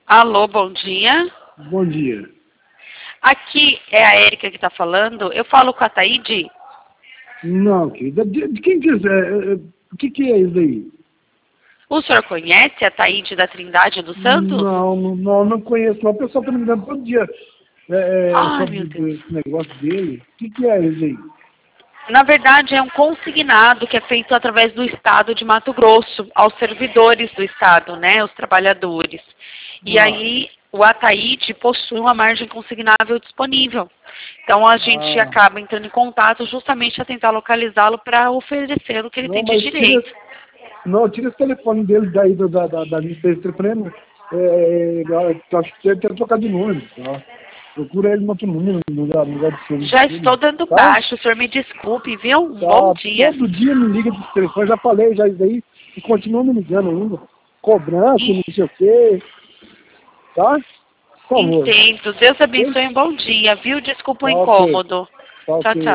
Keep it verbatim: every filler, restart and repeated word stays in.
Alô, bom dia. Bom dia. Aqui é a Érica que está falando. Eu falo com a Taíde? Não, querida. De, de quem quiser. O que, que é isso aí? O senhor conhece a Taíde da Trindade dos Santos? Não, não, não, não conheço. Não. O pessoal está me ligando todo dia é, Ai, sobre meu Deus. esse negócio dele. O que, que é isso aí? Na verdade, é um consignado que é feito através do Estado de Mato Grosso, aos servidores do Estado, né, os trabalhadores. E Ah. aí, o Ataíde possui uma margem consignável disponível. Então, a gente Ah. acaba entrando em contato justamente a tentar localizá-lo para oferecer o que ele Não, tem de mas direito. tira, não, tira esse telefone dele daí da, da, da, da lista desse telefone. É, é, acho que ele tem que trocar de número. Tá? Procura ele no outro número, no lugar, no lugar de serviço Já dele, estou dando tá? baixo, o senhor me desculpe, viu? Um bom Tá, dia. todo dia me liga desse telefone, já falei já isso daí, e continua me ligando ainda. Cobrança, não sei o quê. Tá? Por favor. Entendo. Deus Ok? abençoe, um bom dia, viu? Desculpa o Tá ok. incômodo. Tá Tchau, tchau. ok.